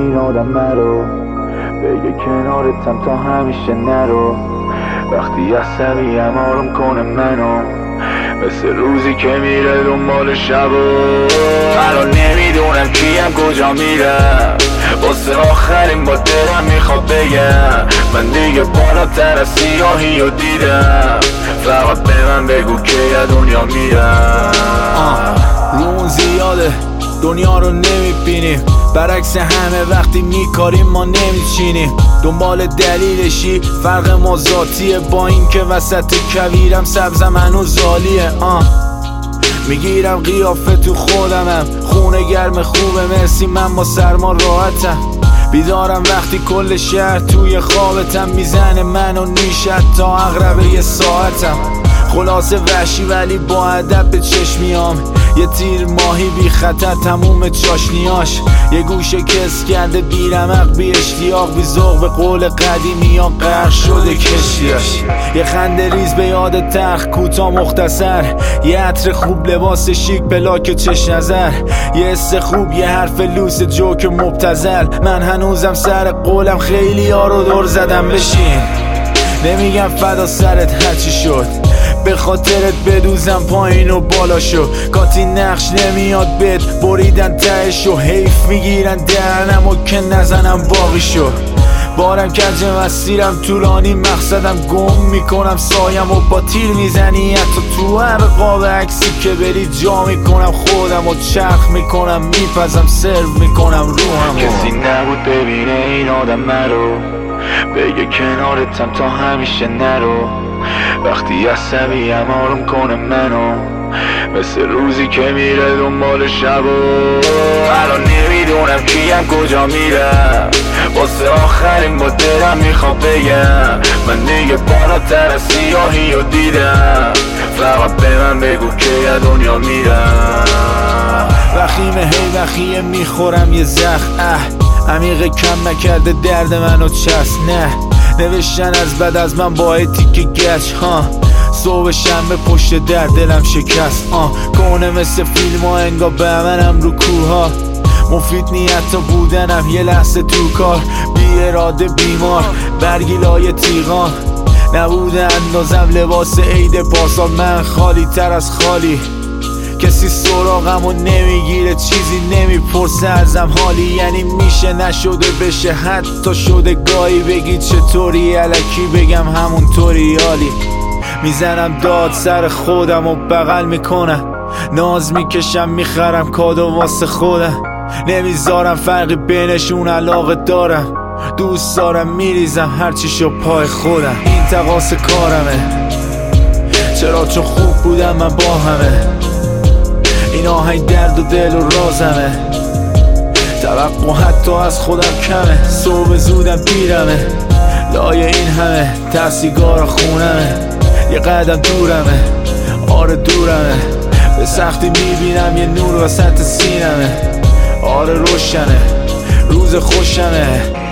این آدم مرو، بگه کنارتم تا همیشه نرو. وقتی عصبیم آروم کنه منو، مثل روزی که میره دنبال شبو. الان نمیدونم کیم کجا میرم، واسه آخرین با دلم میخواد بگم من دیگه بالاتر از سیاهی رو دیدم. فقط به من بگو که از دنیا میرم. رومون زیاده دنیا رو نمیبینیم، برعکس همه وقتی میکاریم ما نمیچینیم. دنبال دلیلشی فرق ما ذاتیه، با این که وسط کویرم سبزم هنوز زالیه. میگیرم قیافه تو خودمم، خونه گرم خوبه مرسی من با سرما راحتم. بیدارم وقتی کل شهر توی خوابتم، میزنه منو نیشت تا اقرب یه ساعتم. خلاصه وحشی ولی با ادب به چشمیام، یه تیر ماهی بی خطر تموم چاشنیاش. یه گوشه کس کرده بی رمق بی اشتیاق، بی ذوق به قول قدیمی ها غرق شده کشتیاش. یه خنده ریز به یاد تلخ کوتاه مختصر، یه عطر خوب لباس شیک پلاک چش نظر، یه حس خوب یه حرف لوس جوک مبتذل. من هنوزم سر قولم خیلی ها رو دور زدم بشین، نمیگم فدا سرت هرچی شد، به خاطرت بدوزم پایین و بالا شو. کاتی نقش نمیاد بد بریدن تهشو، حیف میگیرن درنم و که نزنم باقی شو. بارم کج مسیرم طولانی، مقصدم گم میکنم سایم و با تیر میزنی حتی تو همه قاب عکسی که بری جا میکنم خودم و چرخ میکنم میپزم سرو میکنم روحم. کسی نبود ببینه این آدم مرو، بگه کنارتم تا همیشه نرو. وقتی عصبیم آروم کنه منو، مثل روزی که میره دنبال شبو. الان نمیدونم کیم کجا میرم، واسه آخرین با دلم میخواد بگم من دیگه بالاتر از سیاهی رو دیدم. فقط به من بگو که از دنیا میرم. وخیمه هی وخیه میخورم یه زخم، عمیق کم نکرده درد منو چست. نه نوشتن از بعد از من با تیک گچ صبح شنبه پشت در دلم شکست. کنه مثل فیلم ها انگار به منم رو کوها، مفید نیت بودنم یه لحظه تو کار. بی اراده بیمار برگیلای تیغان، نبوده اندازم لباس عید پارسال. من خالی تر از خالی، کسی سراغم و نمیگیره چیزی نمیپرسه ازم حالی. یعنی میشه نشده بشه، حتی شده گاهی بگی چطوری الکی بگم همونطوری حالی. میزنم داد سر خودم و بغل میکنم، ناز میکشم میخرم کادو واسه خودم. نمیذارم فرقی بینشون علاقه دارم، دوست دارم میریزم هرچی شو پای خودم. این تقاص کارمه چرا چون خوب بودم من با همه، این آهنگ درد و دل و رازمه. توقع حتی از خودم کمه، صبح زودم پیرمه لای این همه تحصیلگار خونمه. یه قدم دورمه آره دورمه، به سختی میبینم یه نور وسط سینمه. آره روشنه روز خوشمه.